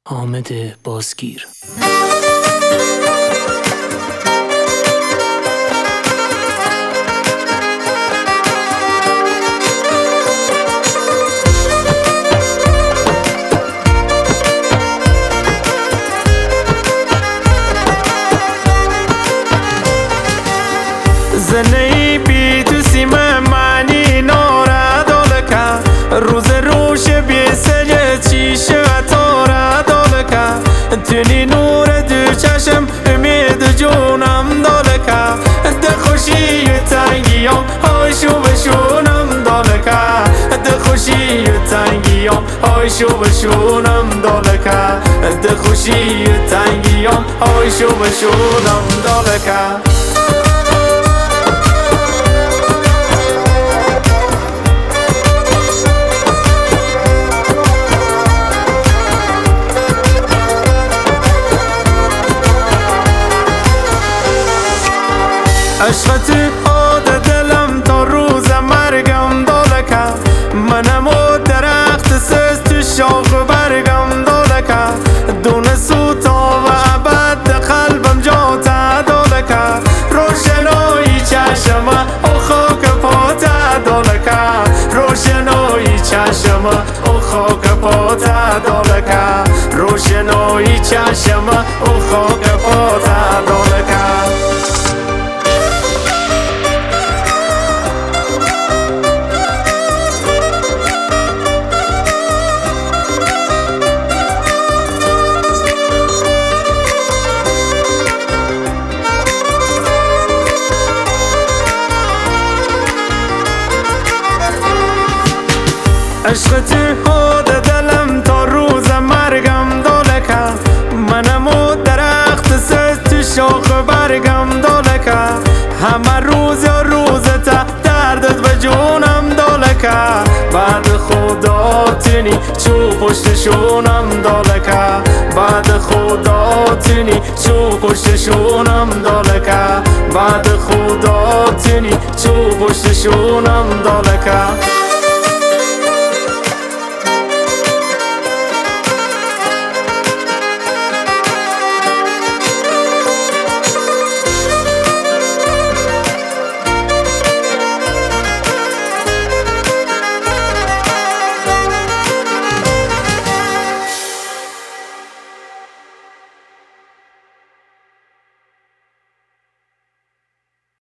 حامد بازگیر. زنی بی تو سیم معنی نورا دولکا روز روش بی سجه چیشه تورا دولکا تنی نور دو چشم امید جونم دولکا ده خوشی تنگیام هایشو بشونم دولکا ده خوشی تنگیام هایشو بشونم دولکا ده خوشی تنگیام هایشو بشونم دولکا عشقت آد دلم تا روز مرگم دولکا منم و درخت سز تو شاخ برگم دولکا دون سوتا و عبد قلبم جاتا دولکا روشنایی چشم او خاک پاتا دولکا روشنایی چشم او خاک پاتا دولکا روشنایی چشم او خاک پاتا دولکا عشقت خود دلم تا روز مرگم دولکا منم و درخت سز تو شاخ برگم دولکا همه روز یا روزتا دردت به جونم دولکا بعد خدا تنی چو پشتشونم دولکا بعد خدا تنی چو پشتشونم دولکا بعد خدا تنی چو پشتشونم دولکا